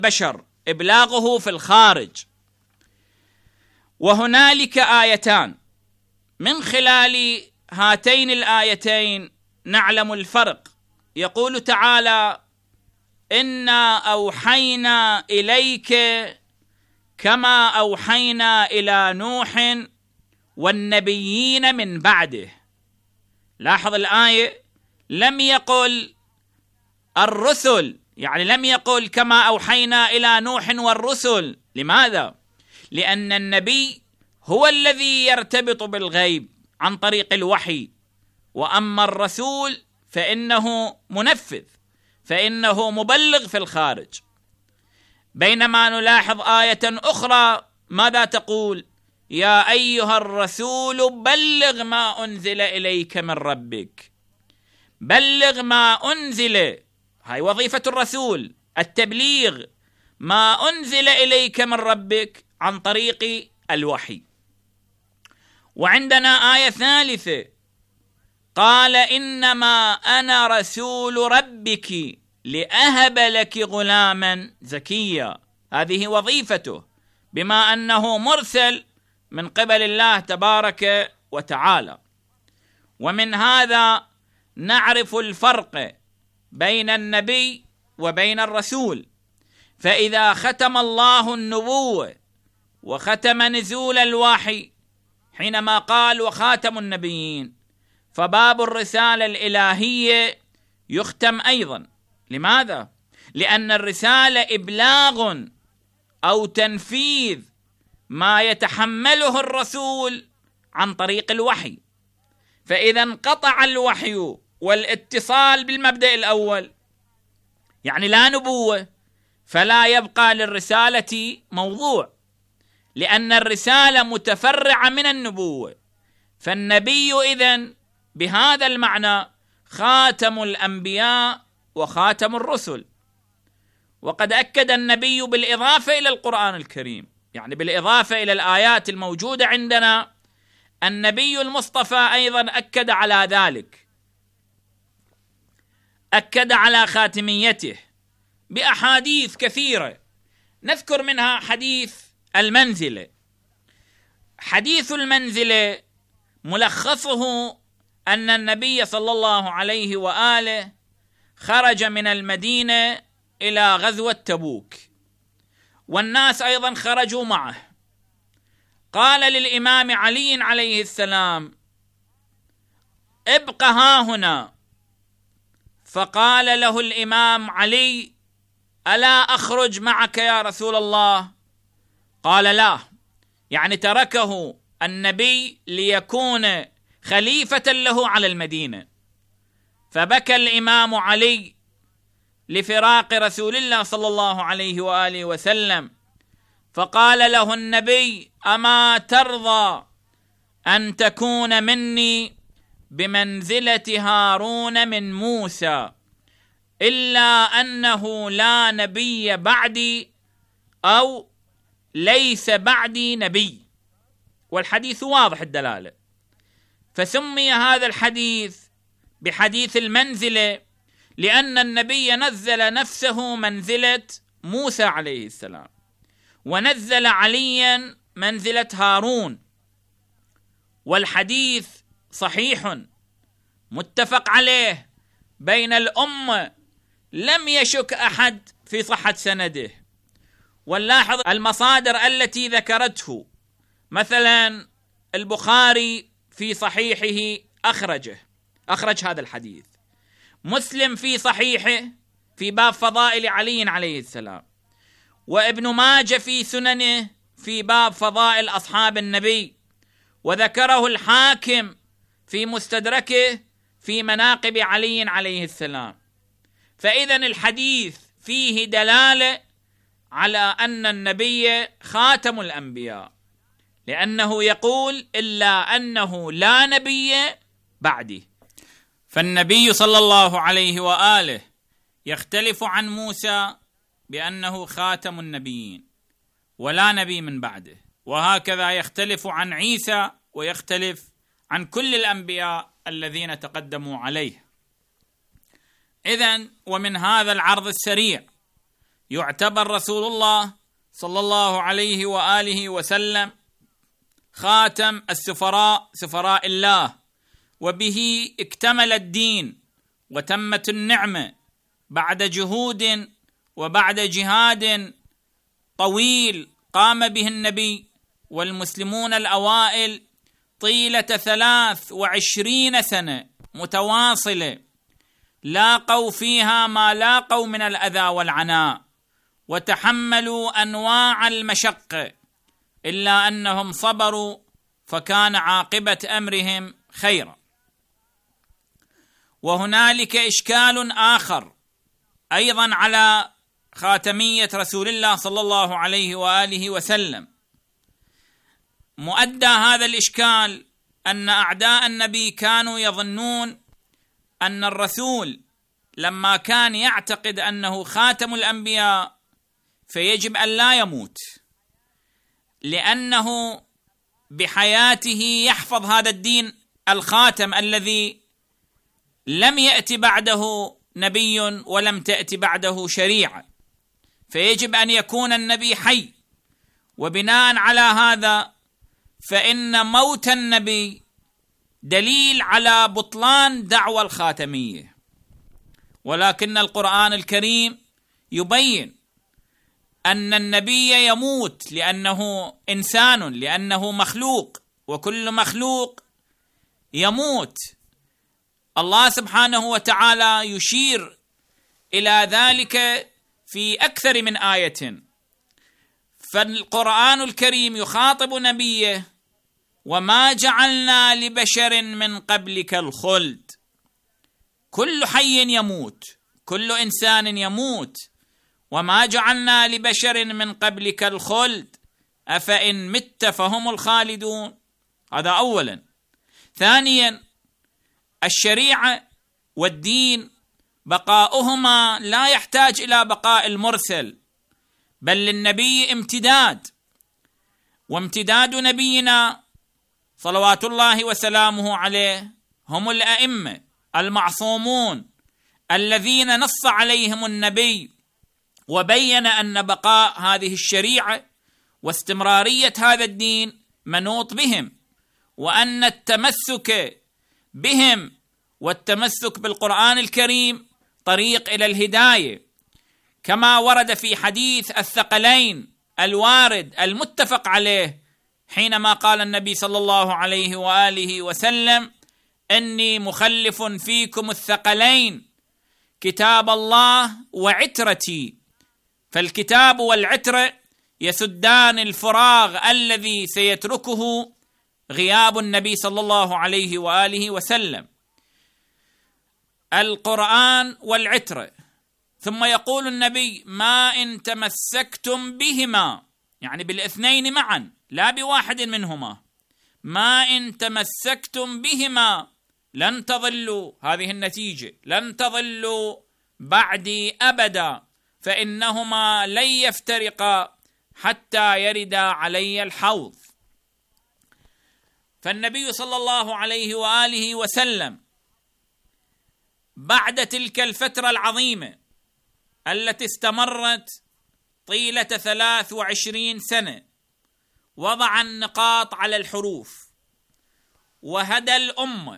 بشر إبلاغه في الخارج. وهنالك آيتان من خلال هاتين الآيتين نعلم الفرق. يقول تعالى: إنا أوحينا إليك كما أوحينا إلى نوح والنبيين من بعده. لاحظ الآية، لم يقل الرسل، يعني لم يقل كما أوحينا إلى نوح والرسل. لماذا؟ لأن النبي هو الذي يرتبط بالغيب عن طريق الوحي، وأما الرسول فإنه منفذ، فإنه مبلغ في الخارج. بينما نلاحظ آية أخرى ماذا تقول؟ يا أيها الرسول بلغ ما أنزل إليك من ربك. بلغ ما أنزل، هاي وظيفة الرسول، التبليغ ما أنزل إليك من ربك عن طريق الوحي. وعندنا آية ثالثة، قال إنما أنا رسول ربك لأهب لك غلاما زكيا. هذه وظيفته، بما أنه مرسل من قبل الله تبارك وتعالى. ومن هذا نعرف الفرق بين النبي وبين الرسول. فإذا ختم الله النبوة وختم نزول الوحي حينما قال وخاتم النبيين، فباب الرسالة الإلهية يختم أيضا. لماذا؟ لأن الرسالة إبلاغ أو تنفيذ ما يتحمله الرسول عن طريق الوحي. فإذا انقطع الوحي والاتصال بالمبدأ الأول، يعني لا نبوة، فلا يبقى للرسالة موضوع، لأن الرسالة متفرعة من النبوة. فالنبي إذن بهذا المعنى خاتم الأنبياء وخاتم الرسل. وقد أكد النبي بالإضافة إلى القرآن الكريم، يعني بالإضافة إلى الآيات الموجودة عندنا، النبي المصطفى أيضا أكد على ذلك، أكد على خاتميته بأحاديث كثيرة. نذكر منها حديث المنزلة. حديث المنزلة ملخصه أن النبي صلى الله عليه وآله خرج من المدينة إلى غزوة تبوك، والناس أيضا خرجوا معه. قال للإمام علي عليه السلام: ابق ها هنا. فقال له الإمام علي: ألا أخرج معك يا رسول الله؟ قال: لا، يعني تركه النبي ليكون خليفة له على المدينة. فبكى الإمام علي لفراق رسول الله صلى الله عليه وآله وسلم، فقال له النبي: أما ترضى أن تكون مني بمنزلة هارون من موسى، إلا أنه لا نبي بعدي أو ليس بعدي نبي. والحديث واضح الدلالة. فسمي هذا الحديث بحديث المنزلة لأن النبي نزل نفسه منزلة موسى عليه السلام، ونزل عليا منزلة هارون. والحديث صحيح متفق عليه بين الأمة، لم يشك أحد في صحة سنده. ونلاحظ المصادر التي ذكرته، مثلا البخاري في صحيحه أخرج هذا الحديث، مسلم في صحيحه في باب فضائل علي عليه السلام، وابن ماجه في سننه في باب فضائل أصحاب النبي، وذكره الحاكم في مستدركه في مناقب علي عليه السلام. فإذا الحديث فيه دلالة على أن النبي خاتم الأنبياء، لأنه يقول: إلا أنه لا نبي بعدي. فالنبي صلى الله عليه وآله يختلف عن موسى بأنه خاتم النبيين ولا نبي من بعده، وهكذا يختلف عن عيسى ويختلف عن كل الأنبياء الذين تقدموا عليه. إذن ومن هذا العرض السريع يعتبر رسول الله صلى الله عليه وآله وسلم خاتم السفراء، سفراء الله، وبه اكتمل الدين وتمت النعمة بعد جهود وبعد جهاد طويل قام به النبي والمسلمون الأوائل طيلة 23 سنة متواصلة، لاقوا فيها ما لاقوا من الأذى والعناء، وتحملوا أنواع المشقة، إلا أنهم صبروا فكان عاقبة أمرهم خيرا. وهنالك إشكال آخر أيضا على خاتمية رسول الله صلى الله عليه وآله وسلم. مؤدى هذا الإشكال أن أعداء النبي كانوا يظنون أن الرسول لما كان يعتقد أنه خاتم الأنبياء فيجب أن لا يموت، لأنه بحياته يحفظ هذا الدين الخاتم الذي لم يأتي بعده نبي ولم تأتي بعده شريعة، فيجب أن يكون النبي حي. وبناء على هذا فإن موت النبي دليل على بطلان دعوى الخاتمية. ولكن القرآن الكريم يبين أن النبي يموت لأنه إنسان، لأنه مخلوق، وكل مخلوق يموت. الله سبحانه وتعالى يشير إلى ذلك في أكثر من آية. فالقرآن الكريم يخاطب نبيه: وما جعلنا لبشر من قبلك الخلد. كل حي يموت، كل إنسان يموت. وما جعلنا لبشر من قبلك الخلد أفإن مت فهم الخالدون. هذا أولا. ثانيا، الشريعة والدين بقاؤهما لا يحتاج إلى بقاء المرسل، بل للنبي امتداد، وامتداد نبينا صلوات الله وسلامه عليه هم الأئمة المعصومون الذين نص عليهم النبي وبين أن بقاء هذه الشريعة واستمرارية هذا الدين منوط بهم، وأن التمسك بهم والتمسك بالقرآن الكريم طريق إلى الهداية، كما ورد في حديث الثقلين الوارد المتفق عليه حينما قال النبي صلى الله عليه وآله وسلم: إني مخلف فيكم الثقلين كتاب الله وعترتي. فالكتاب والعترة يسدان الفراغ الذي سيتركه غياب النبي صلى الله عليه وآله وسلم. القرآن والعترة. ثم يقول النبي: ما إن تمسكتم بهما، يعني بالاثنين معا لا بواحد منهما، ما إن تمسكتم بهما لن تضلوا. هذه النتيجة: لن تضلوا بعدي أبدا، فإنهما لن يفترقا حتى يردا علي الحوض. فالنبي صلى الله عليه وآله وسلم بعد تلك الفترة العظيمة التي استمرت طيلة 23 سنة وضع النقاط على الحروف، وهدى الأمة،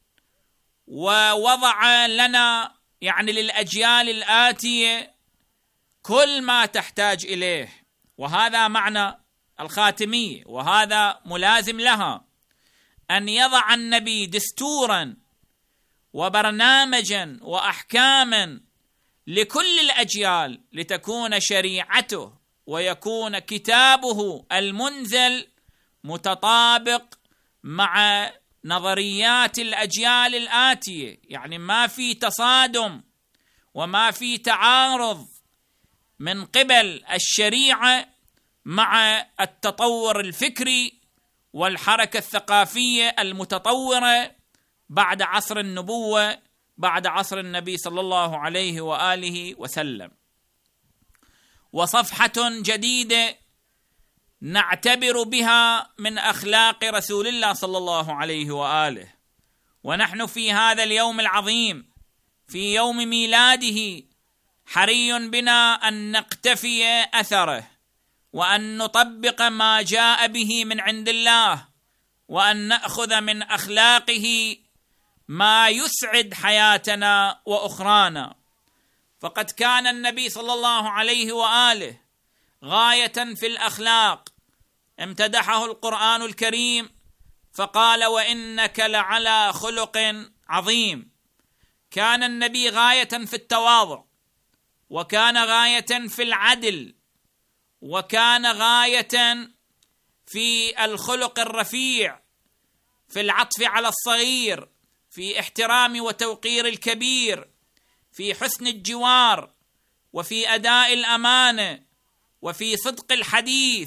ووضع لنا يعني للأجيال الآتية كل ما تحتاج إليه. وهذا معنى الخاتمية، وهذا ملازم لها، أن يضع النبي دستوراً وبرنامجاً وأحكاماً لكل الأجيال لتكون شريعته ويكون كتابه المنزل متطابق مع نظريات الأجيال الآتية، يعني ما في تصادم وما في تعارض من قبل الشريعة مع التطور الفكري والحركة الثقافية المتطورة بعد عصر النبوة، بعد عصر النبي صلى الله عليه وآله وسلم. وصفحة جديدة نعتبر بها من أخلاق رسول الله صلى الله عليه وآله. ونحن في هذا اليوم العظيم، في يوم ميلاده حري بنا أن نقتفي أثره، وأن نطبق ما جاء به من عند الله، وأن نأخذ من أخلاقه ما يسعد حياتنا وأخرانا. فقد كان النبي صلى الله عليه وآله غاية في الأخلاق، امتدحه القرآن الكريم فقال: وإنك لعلى خلق عظيم. كان النبي غاية في التواضع، وكان غاية في العدل، وكان غاية في الخلق الرفيع، في العطف على الصغير، في احترام وتوقير الكبير، في حسن الجوار، وفي أداء الأمانة، وفي صدق الحديث.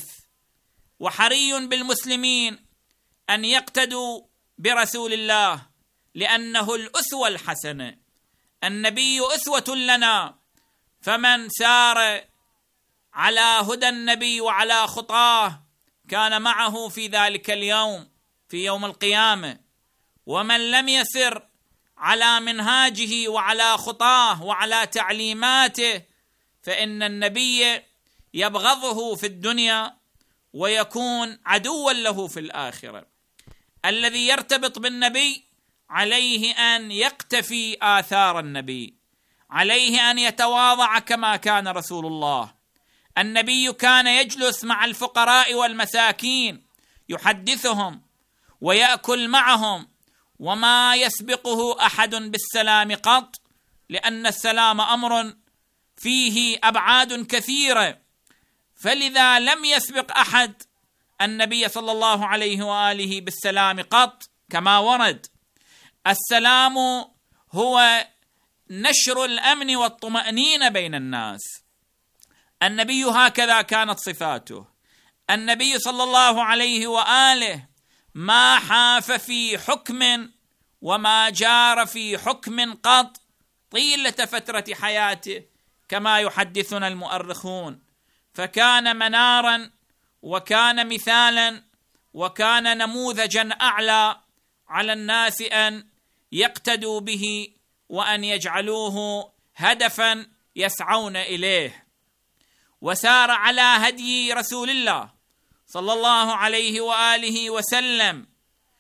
وحري بالمسلمين أن يقتدوا برسول الله، لأنه الأسوة الحسنة. النبي أسوة لنا، فمن سار على هدى النبي وعلى خطاه كان معه في ذلك اليوم، في يوم القيامة. ومن لم يسر على منهاجه وعلى خطاه وعلى تعليماته فإن النبي يبغضه في الدنيا ويكون عدوا له في الآخرة. الذي يرتبط بالنبي عليه أن يقتفي آثار النبي، عليه أن يتواضع كما كان رسول الله. النبي كان يجلس مع الفقراء والمساكين يحدثهم ويأكل معهم، وما يسبقه أحد بالسلام قط، لأن السلام أمر فيه أبعاد كثيرة، فلذا لم يسبق أحد النبي صلى الله عليه وآله بالسلام قط كما ورد. السلام هو نشر الأمن والطمأنينة بين الناس. النبي هكذا كانت صفاته. النبي صلى الله عليه وآله ما حاف في حكم وما جار في حكم قط طيلة فترة حياته كما يحدثنا المؤرخون، فكان منارا وكان مثالا وكان نموذجا أعلى على الناس أن يقتدوا به وأن يجعلوه هدفا يسعون إليه. وسار على هدي رسول الله صلى الله عليه وآله وسلم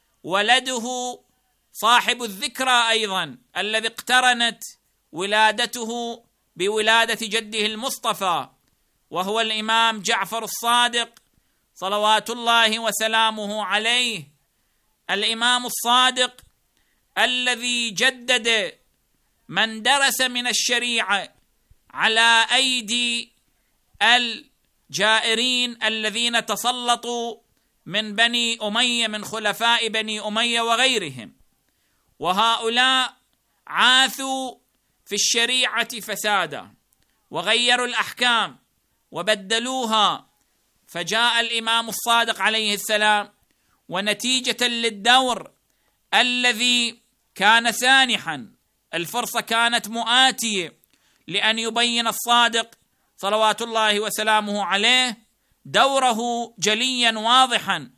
ولده صاحب الذكرى أيضا، الذي اقترنت ولادته بولادة جده المصطفى، وهو الإمام جعفر الصادق صلوات الله وسلامه عليه. الإمام الصادق الذي جدد من درس من الشريعة على أيدي الجائرين الذين تسلطوا من بني أمية، من خلفاء بني أمية وغيرهم، وهؤلاء عاثوا في الشريعة فسادا وغيروا الأحكام وبدلوها. فجاء الإمام الصادق عليه السلام، ونتيجة للدور الذي كان سانحا، الفرصة كانت مؤاتية لأن يبين الصادق صلوات الله وسلامه عليه دوره جليا واضحا،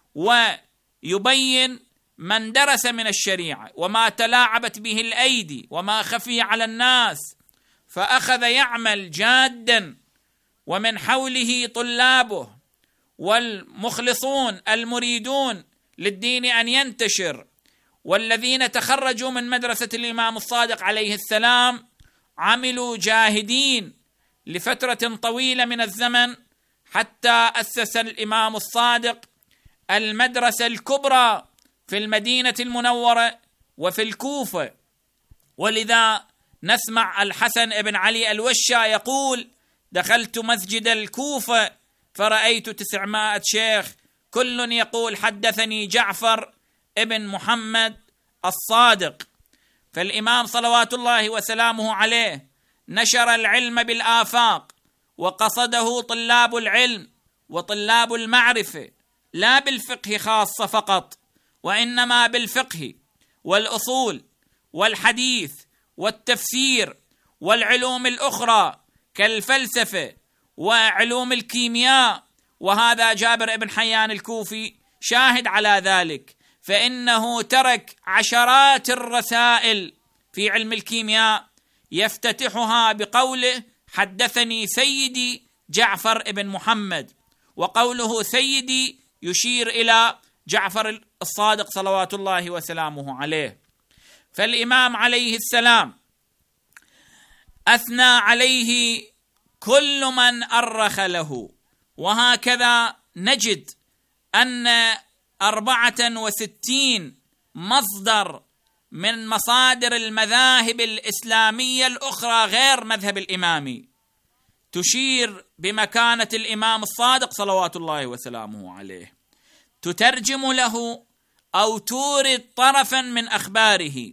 ويبين من درس من الشريعة وما تلاعبت به الأيدي وما خفي على الناس، فأخذ يعمل جادا، ومن حوله طلابه والمخلصون المريدون للدين أن ينتشر. والذين تخرجوا من مدرسة الإمام الصادق عليه السلام عملوا جاهدين لفترة طويلة من الزمن، حتى أسس الإمام الصادق المدرسة الكبرى في المدينة المنورة وفي الكوفة. ولذا نسمع الحسن بن علي الوشا يقول: دخلت مسجد الكوفة فرأيت 900 شيخ، كل يقول حدثني جعفر ابن محمد الصادق. فالإمام صلوات الله وسلامه عليه نشر العلم بالآفاق، وقصده طلاب العلم وطلاب المعرفة، لا بالفقه خاصة فقط، وإنما بالفقه والأصول والحديث والتفسير والعلوم الأخرى كالفلسفة وعلوم الكيمياء. وهذا جابر بن حيان الكوفي شاهد على ذلك، فإنه ترك عشرات الرسائل في علم الكيمياء يفتتحها بقوله: حدثني سيدي جعفر بن محمد، وقوله سيدي يشير إلى جعفر الصادق صلوات الله وسلامه عليه. فالإمام عليه السلام أثنى عليه كل من أرخ له، وهكذا نجد أن 64 مصدر من مصادر المذاهب الإسلامية الأخرى غير مذهب الإمامي تشير بمكانة الإمام الصادق صلوات الله وسلامه عليه، تترجم له أو تورد طرفا من أخباره،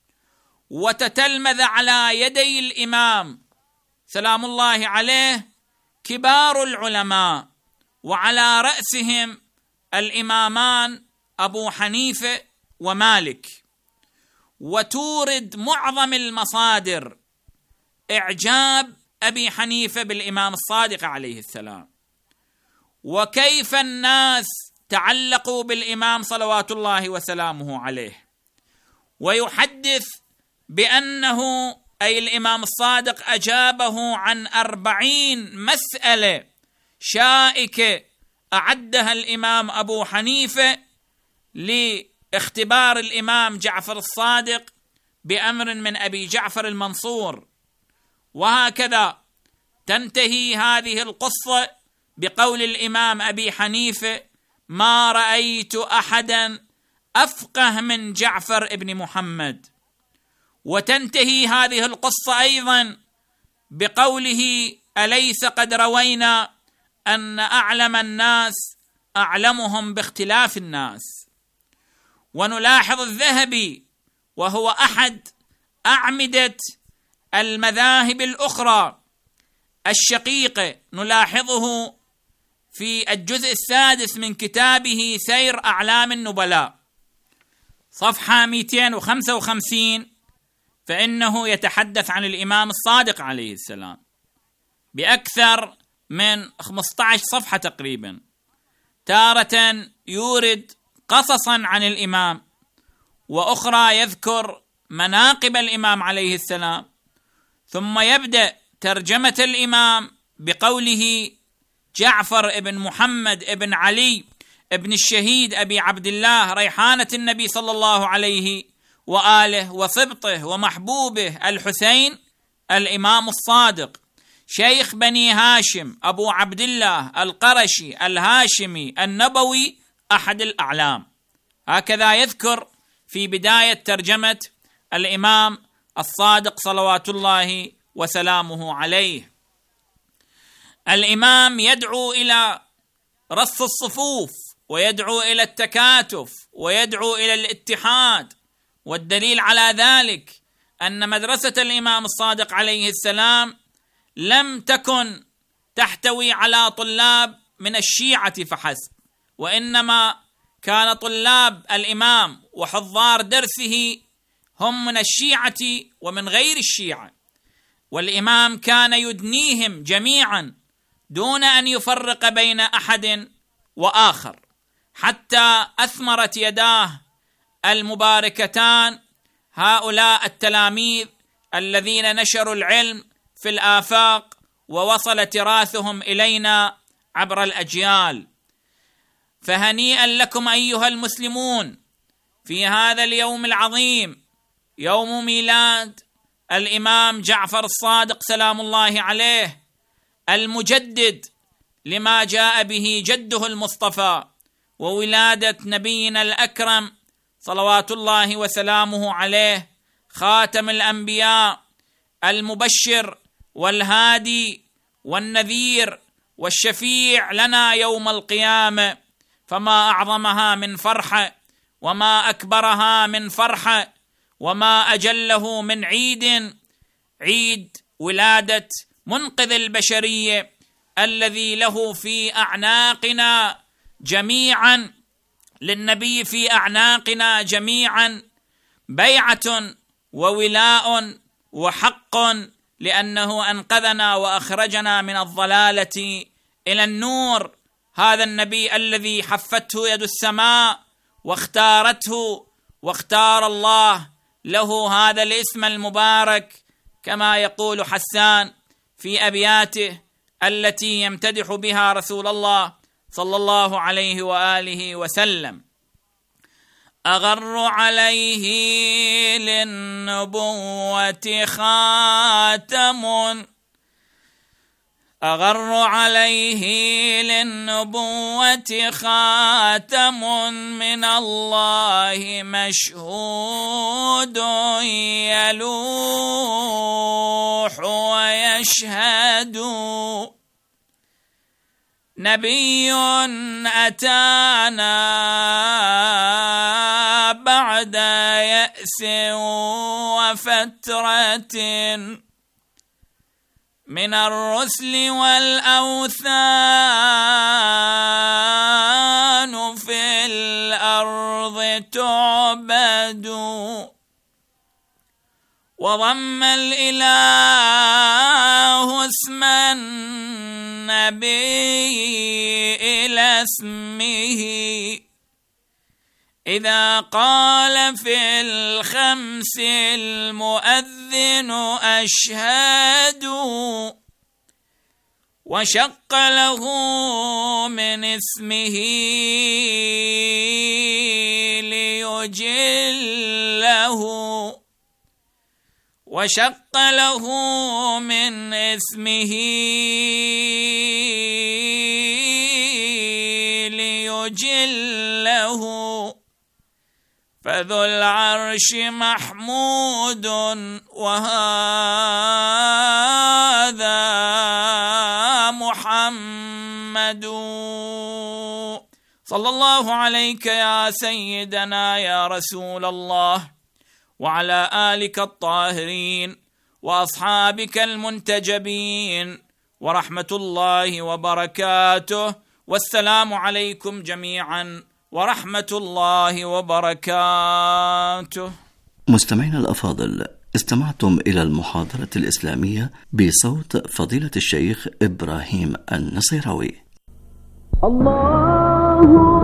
وتتلمذ على يدي الإمام سلام الله عليه كبار العلماء، وعلى رأسهم الإمامان أبو حنيفة ومالك، وتورد معظم المصادر إعجاب أبي حنيفة بالإمام الصادق عليه السلام، وكيف الناس تعلقوا بالإمام صلوات الله وسلامه عليه، ويحدث بأنه أي الإمام الصادق أجابه عن 40 مسألة شائكة أعدها الإمام أبو حنيفة لاختبار الإمام جعفر الصادق بأمر من أبي جعفر المنصور. وهكذا تنتهي هذه القصة بقول الإمام أبي حنيفة: ما رأيت أحدا أفقه من جعفر ابن محمد. وتنتهي هذه القصة أيضا بقوله: أليس قد روينا أن أعلم الناس أعلمهم باختلاف الناس. ونلاحظ الذهبي وهو أحد أعمدة المذاهب الأخرى الشقيقة، نلاحظه في الجزء 6 من كتابه سير أعلام النبلاء صفحة 255، فإنه يتحدث عن الإمام الصادق عليه السلام بأكثر من 15 صفحة تقريبا، تارة يورد قصصا عن الإمام، وأخرى يذكر مناقب الإمام عليه السلام، ثم يبدأ ترجمة الإمام بقوله: جعفر ابن محمد ابن علي ابن الشهيد أبي عبد الله ريحانة النبي صلى الله عليه وآله وصبطه ومحبوبه الحسين الإمام الصادق، شيخ بني هاشم أبو عبد الله القرشي الهاشمي النبوي أحد الأعلام. هكذا يذكر في بداية ترجمة الإمام الصادق صلوات الله وسلامه عليه. الإمام يدعو إلى رص الصفوف، ويدعو إلى التكاتف، ويدعو إلى الاتحاد، والدليل على ذلك أن مدرسة الإمام الصادق عليه السلام لم تكن تحتوي على طلاب من الشيعة فحسب، وإنما كان طلاب الإمام وحضار درسه هم من الشيعة ومن غير الشيعة، والإمام كان يدنيهم جميعا دون أن يفرق بين أحد وآخر، حتى أثمرت يداه المباركتان هؤلاء التلاميذ الذين نشروا العلم في الآفاق، ووصل تراثهم إلينا عبر الأجيال. فهنيئا لكم أيها المسلمون في هذا اليوم العظيم، يوم ميلاد الإمام جعفر الصادق سلام الله عليه، المجدد لما جاء به جده المصطفى، وولادة نبينا الأكرم صلوات الله وسلامه عليه، خاتم الأنبياء، المبشر والهادي والنذير والشفيع لنا يوم القيامة. فما أعظمها من فرحة، وما أكبرها من فرحة، وما أجله من عيد، عيد ولادة منقذ البشرية الذي له في أعناقنا جميعا، للنبي في أعناقنا جميعا بيعة وولاء وحق، لأنه أنقذنا وأخرجنا من الضلالة إلى النور. هذا النبي الذي حفته يد السماء واختارته، واختار الله له هذا الاسم المبارك كما يقول حسان في أبياته التي يمتدح بها رسول الله صلى الله عليه وآله وسلم: أغر عليه للنبوة خاتم، أغر عليه للنبوة خاتم من الله مشهود يلوح ويشهد، نبي أتانا بعد يأس وفترة من الرسل والأوثان في الأرض تعبد، وضم الإله اسم النبي إلى اسمه إذا قال في الخمس المؤذن أشهد، وشق له من اسمه ليجله، وشق له من اسمه ليجله، فذو العرش محمود وهذا محمد. صلى الله عليك يا سيدنا يا رسول الله، وعلى آلك الطاهرين وأصحابك المنتجبين، ورحمة الله وبركاته، والسلام عليكم جميعا ورحمة الله وبركاته. مستمعينا الأفاضل، استمعتم إلى المحاضرة الإسلامية بصوت فضيلة الشيخ إبراهيم النصيراوي. الله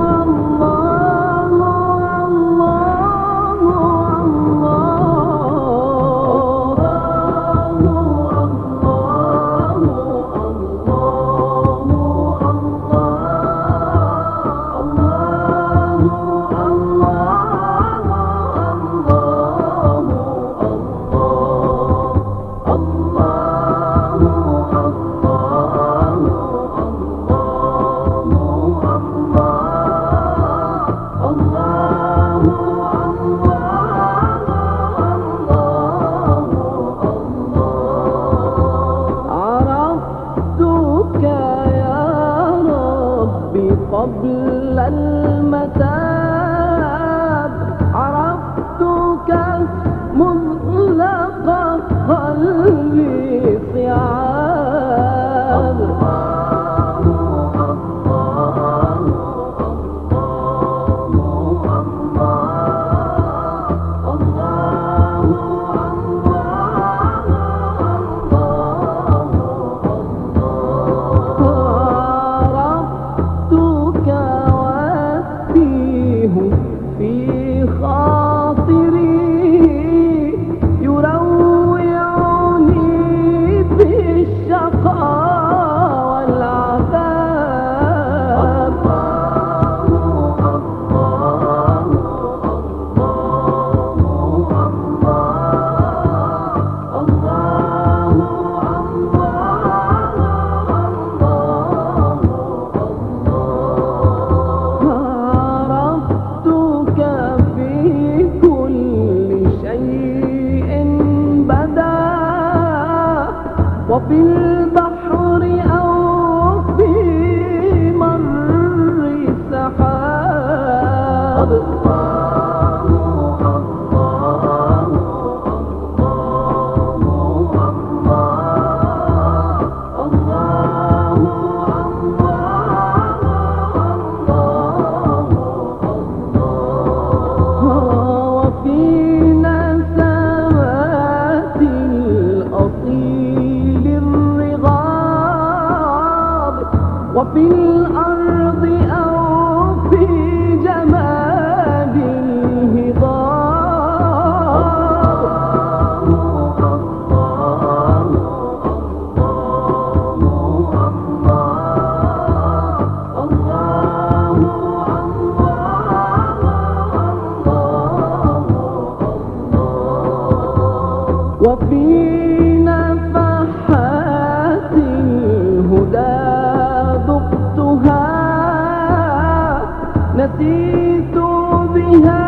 أسيت بها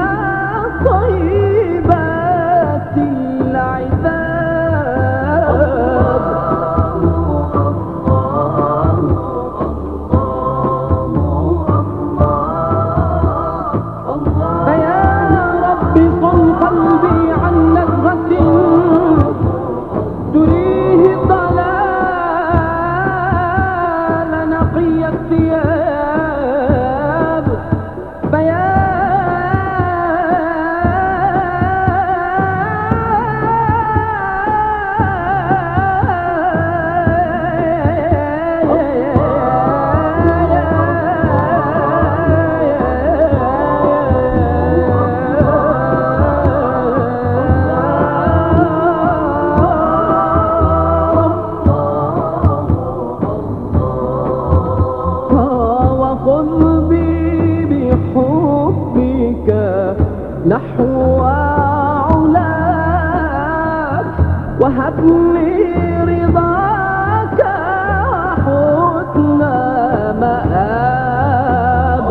طيبات العذاب. فيا رب صن قلبي عن نزغة تريه الضلال نقي الثياب. فيا نحو علاك وهبني رضاك حسن مآب.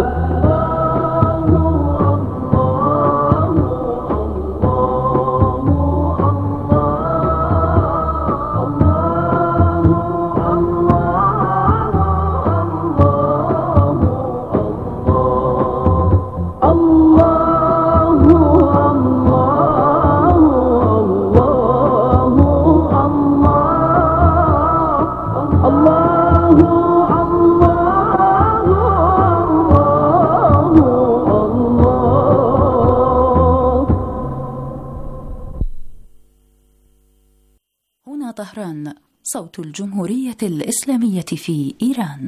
هنا طهران، صوت الجمهورية الإسلامية في إيران.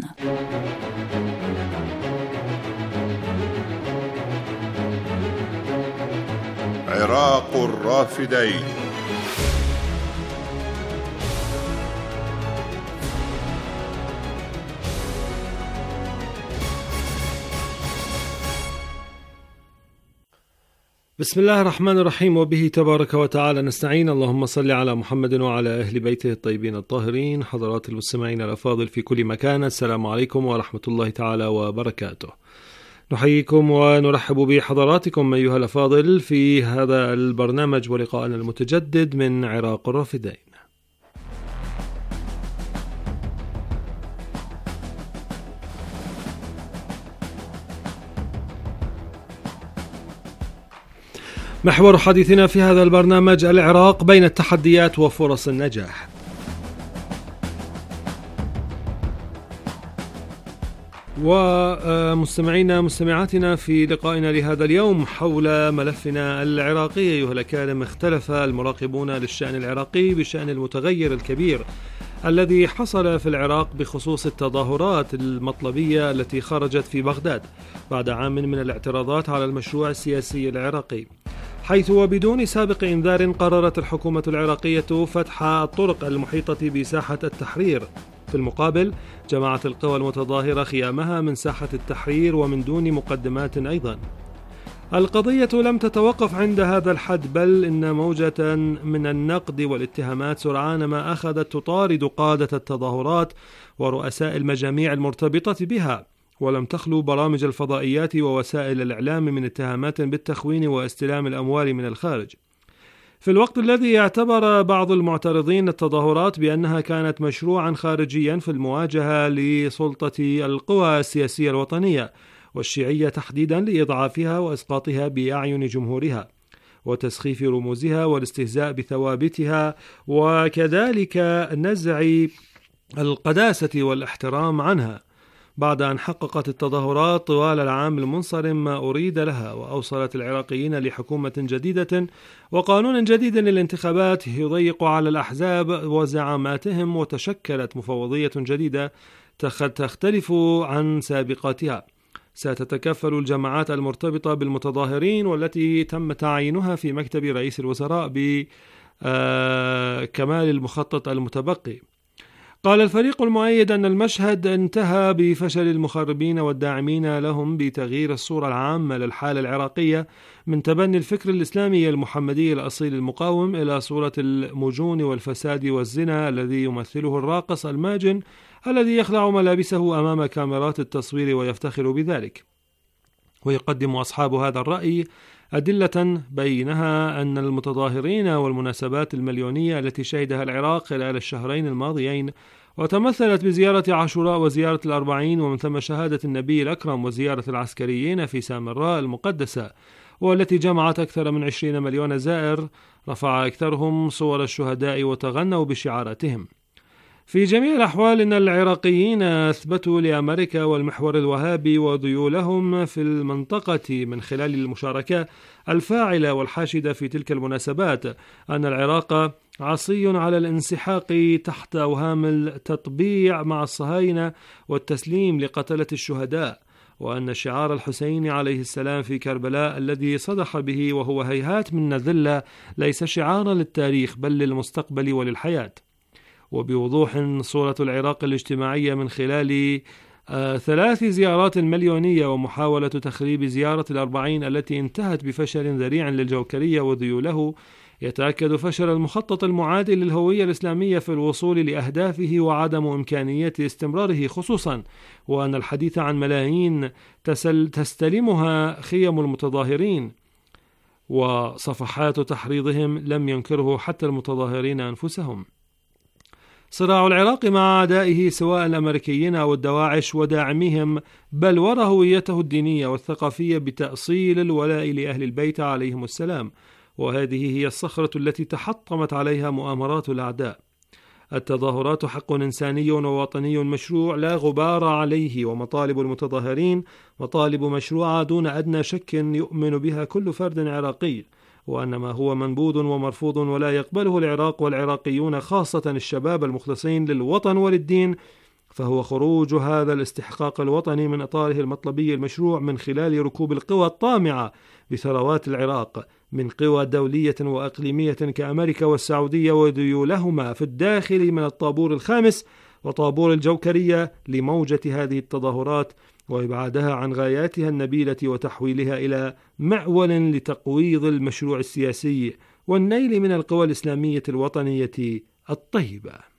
عراق الرافدين. بسم الله الرحمن الرحيم، وبه تبارك وتعالى نستعين. اللهم صل على محمد وعلى أهل بيته الطيبين الطاهرين. حضرات المستمعين الأفاضل في كل مكان، السلام عليكم ورحمة الله تعالى وبركاته. نحييكم ونرحب بحضراتكم أيها الأفاضل في هذا البرنامج ولقاءنا المتجدد من عراق الرافدين. محور حديثنا في هذا البرنامج العراق بين التحديات وفرص النجاح. ومستمعينا مستمعاتنا في لقائنا لهذا اليوم حول ملفنا العراقي أيها الأكارم، اختلف المراقبون للشأن العراقي بشأن المتغير الكبير الذي حصل في العراق بخصوص التظاهرات المطلبية التي خرجت في بغداد بعد عام من الاعتراضات على المشروع السياسي العراقي، حيث وبدون سابق إنذار قررت الحكومة العراقية فتح الطرق المحيطة بساحة التحرير. في المقابل جمعت القوى المتظاهرة خيامها من ساحة التحرير ومن دون مقدمات أيضا. القضية لم تتوقف عند هذا الحد، بل إن موجة من النقد والاتهامات سرعان ما أخذت تطارد قادة التظاهرات ورؤساء المجاميع المرتبطة بها، ولم تخلو برامج الفضائيات ووسائل الإعلام من اتهامات بالتخوين واستلام الأموال من الخارج. في الوقت الذي اعتبر بعض المعترضين التظاهرات بأنها كانت مشروعا خارجيا في المواجهة لسلطة القوى السياسية الوطنية والشيعية تحديدا لإضعافها وإسقاطها بأعين جمهورها وتسخيف رموزها والاستهزاء بثوابتها، وكذلك نزع القداسة والاحترام عنها، بعد أن حققت التظاهرات طوال العام المنصرم ما أريد لها، وأوصلت العراقيين لحكومة جديدة وقانون جديد للانتخابات يضيق على الأحزاب وزعاماتهم، وتشكلت مفوضية جديدة تختلف عن سابقاتها ستتكفل الجماعات المرتبطة بالمتظاهرين والتي تم تعيينها في مكتب رئيس الوزراء بكمال المخطط المتبقي. قال الفريق المؤيد أن المشهد انتهى بفشل المخربين والداعمين لهم بتغيير الصورة العامة للحالة العراقية من تبني الفكر الإسلامي المحمدي الأصيل المقاوم إلى صورة المجون والفساد والزنا الذي يمثله الراقص الماجن الذي يخلع ملابسه أمام كاميرات التصوير ويفتخر بذلك. ويقدم أصحاب هذا الرأي أدلة بينها أن المتظاهرين والمناسبات المليونية التي شهدها العراق خلال الشهرين الماضيين، وتمثلت بزيارة عاشوراء وزيارة الأربعين ومن ثم شهادة النبي الأكرم وزيارة العسكريين في سامراء المقدسة، والتي جمعت أكثر من 20 مليون زائر، رفع أكثرهم صور الشهداء وتغنوا بشعاراتهم. في جميع الأحوال إن العراقيين أثبتوا لأمريكا والمحور الوهابي وذيولهم في المنطقة من خلال المشاركة الفاعلة والحاشدة في تلك المناسبات أن العراق عصي على الانسحاق تحت أوهام التطبيع مع الصهاينة والتسليم لقتلة الشهداء، وأن شعار الحسين عليه السلام في كربلاء الذي صدح به وهو هيهات من الذلة ليس شعارا للتاريخ بل للمستقبل وللحياة. وبوضوح صورة العراق الاجتماعية من خلال 3 زيارات مليونية ومحاولة تخريب زيارة الأربعين التي انتهت بفشل ذريع للجوكرية وذيوله، يتأكد فشل المخطط المعادي للهوية الإسلامية في الوصول لأهدافه وعدم إمكانية استمراره، خصوصا وأن الحديث عن ملايين تستلمها خيم المتظاهرين وصفحات تحريضهم لم ينكره حتى المتظاهرين أنفسهم. صراع العراق مع أعدائه سواء الأمريكيين أو الدواعش وداعميهم بلور هويته الدينية والثقافية بتأصيل الولاء لأهل البيت عليهم السلام، وهذه هي الصخرة التي تحطمت عليها مؤامرات الأعداء. التظاهرات حق إنساني ووطني مشروع لا غبار عليه، ومطالب المتظاهرين مطالب مشروعة دون أدنى شك يؤمن بها كل فرد عراقي، وأن ما هو منبوذ ومرفوض ولا يقبله العراق والعراقيون خاصة الشباب المخلصين للوطن وللدين، فهو خروج هذا الاستحقاق الوطني من إطاره المطلبي المشروع من خلال ركوب القوى الطامعة بثروات العراق من قوى دولية وأقليمية كأمريكا والسعودية وذيولهما في الداخل من الطابور الخامس وطابور الجوكرية لموجة هذه التظاهرات وإبعادها عن غاياتها النبيلة وتحويلها إلى معول لتقويض المشروع السياسي والنيل من القوى الإسلامية الوطنية الطيبة.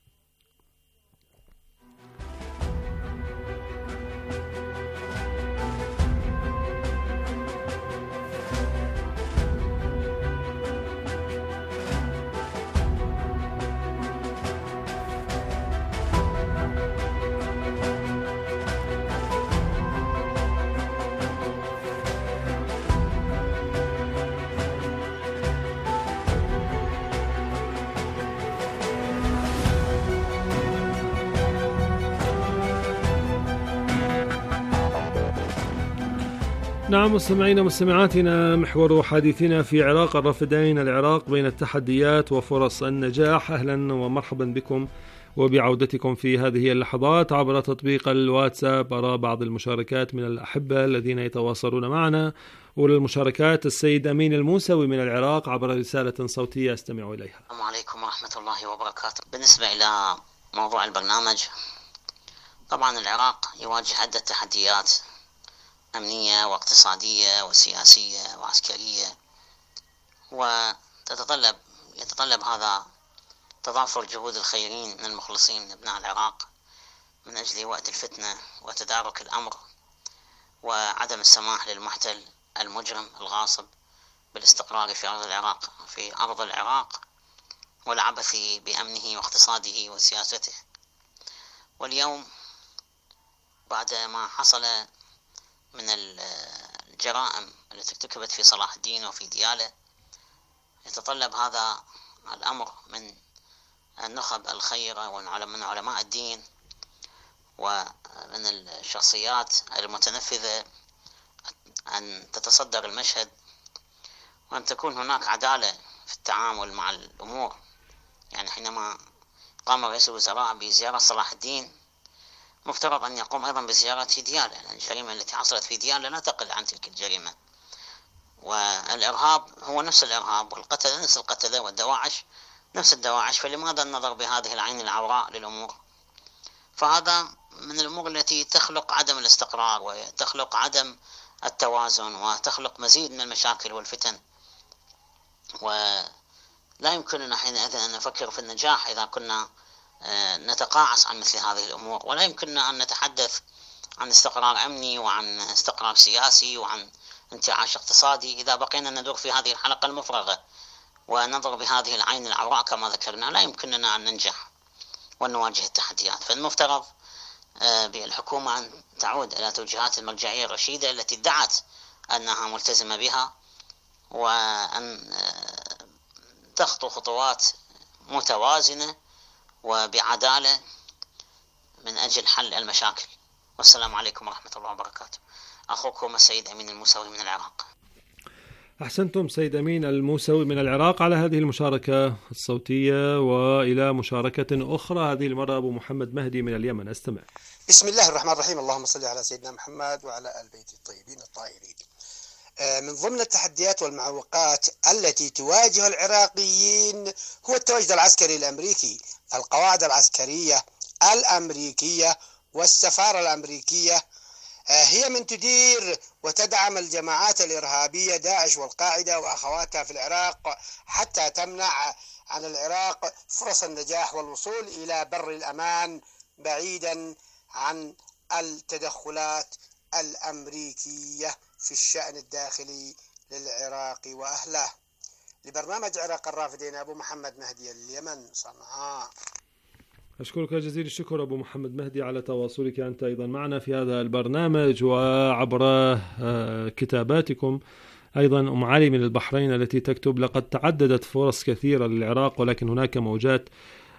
نعم مستمعينا ومستمعاتنا، محور حديثنا في عراق الرافدين، العراق بين التحديات وفرص النجاح. أهلا ومرحبا بكم وبعودتكم في هذه اللحظات عبر تطبيق الواتساب. أرى بعض المشاركات من الأحبة الذين يتواصلون معنا، وللمشاركات السيد أمين الموسوي من العراق عبر رسالة صوتية أستمع إليها. السلام عليكم ورحمة الله وبركاته. بالنسبة إلى موضوع البرنامج، طبعا العراق يواجه عدة تحديات أمنية واقتصادية وسياسية وعسكرية، يتطلب هذا تضافر جهود الخيرين من المخلصين من أبناء العراق من أجل وقت الفتنة وتدارك الأمر وعدم السماح للمحتل المجرم الغاصب بالاستقرار في أرض العراق والعبث بأمنه واقتصاده وسياسته. واليوم بعد ما حصل من الجرائم التي ارتكبت في صلاح الدين وفي ديالى، يتطلب هذا الأمر من النخب الخيرة ومن علماء الدين ومن الشخصيات المتنفذة أن تتصدر المشهد، وأن تكون هناك عدالة في التعامل مع الأمور. يعني حينما قام رئيس الوزراء بزيارة صلاح الدين، مفترض أن يقوم أيضا بزيارة ديالى، لأن الجريمة التي حصلت في ديالى لا تقل عن تلك الجريمة، والإرهاب هو نفس الإرهاب، والقتل نفس القتلة، والدواعش نفس الدواعش، فلماذا النظر بهذه العين العوراء للأمور؟ فهذا من الأمور التي تخلق عدم الاستقرار وتخلق عدم التوازن وتخلق مزيد من المشاكل والفتن، ولا يمكننا حينئذ أن نفكر في النجاح إذا كنا نتقاعس عن مثل هذه الأمور، ولا يمكننا أن نتحدث عن استقرار أمني وعن استقرار سياسي وعن انتعاش اقتصادي، إذا بقينا ندور في هذه الحلقة المفرغة وننظر بهذه العين العوراء كما ذكرنا، لا يمكننا أن ننجح ونواجه التحديات. فالمفترض بالحكومة أن تعود إلى توجيهات المرجعية الرشيدة التي ادعت أنها ملتزمة بها، وأن تخطو خطوات متوازنة وبعدالة من أجل حل المشاكل. والسلام عليكم ورحمة الله وبركاته. أخوكم السيد أمين الموسوي من العراق. أحسنتم سيد أمين الموسوي من العراق على هذه المشاركة الصوتية. وإلى مشاركة أخرى، هذه المرة أبو محمد مهدي من اليمن، أستمع. بسم الله الرحمن الرحيم، اللهم صل على سيدنا محمد وعلى آل بيته الطيبين الطاهرين. من ضمن التحديات والمعوقات التي تواجه العراقيين هو التواجد العسكري الأمريكي. فالقواعد العسكرية الأمريكية والسفارة الأمريكية هي من تدير وتدعم الجماعات الإرهابية داعش والقاعدة وأخواتها في العراق، حتى تمنع عن العراق فرص النجاح والوصول إلى بر الأمان بعيدا عن التدخلات الأمريكية في الشأن الداخلي للعراق وأهله. لبرنامج عراق الرافدين أبو محمد مهدي اليمن، صنعاء. أشكرك جزيل الشكر أبو محمد مهدي على تواصلك أنت أيضا معنا في هذا البرنامج وعبر كتاباتكم. أيضا أم علي من البحرين التي تكتب: لقد تعددت فرص كثيرة للعراق، ولكن هناك موجات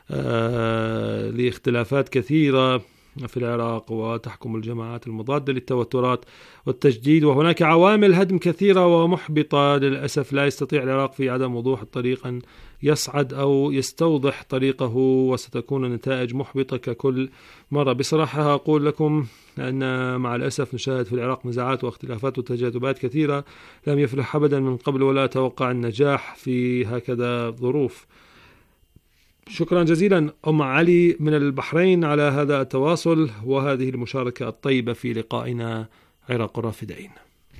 لاختلافات كثيرة في العراق وتحكم الجماعات المضادة للتوترات والتجديد، وهناك عوامل هدم كثيرة ومحبطة. للأسف لا يستطيع العراق في عدم وضوح الطريق أن يصعد أو يستوضح طريقه، وستكون النتائج محبطة ككل مرة. بصراحة أقول لكم أن مع الأسف نشاهد في العراق نزاعات واختلافات وتجاذبات كثيرة لم يفلح أبدا من قبل، ولا أتوقع النجاح في هكذا ظروف. شكرا جزيلا أم علي من البحرين على هذا التواصل وهذه المشاركة الطيبة في لقائنا عراق الرافدين.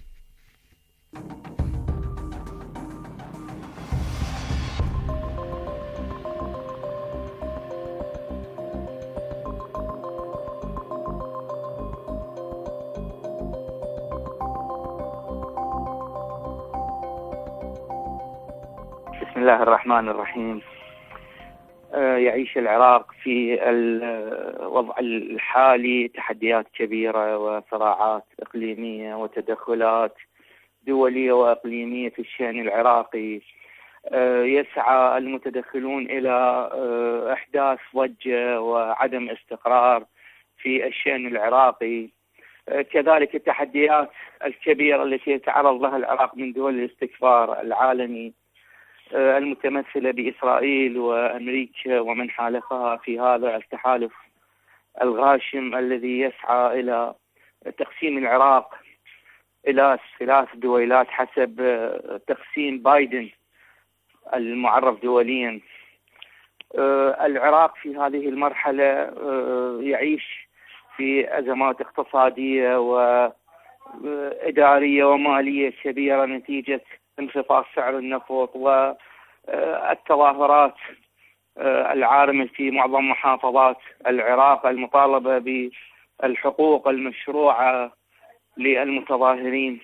بسم الله الرحمن الرحيم. يعيش العراق في الوضع الحالي تحديات كبيرة وصراعات إقليمية وتدخلات دولية وإقليمية في الشأن العراقي. يسعى المتدخلون إلى إحداث ضجة وعدم استقرار في الشأن العراقي. كذلك التحديات الكبيرة التي يتعرض لها العراق من دول الاستكبار العالمي المتمثلة بإسرائيل وأمريكا ومن حالفها في هذا التحالف الغاشم الذي يسعى إلى تقسيم العراق إلى 3 دويلات حسب تقسيم بايدن المعرف دوليا. العراق في هذه المرحلة يعيش في أزمات اقتصادية وإدارية ومالية كبيرة نتيجة انخفاض سعر النفط والتظاهرات العارمة في معظم محافظات العراق المطالبة بالحقوق المشروعة للمتظاهرين.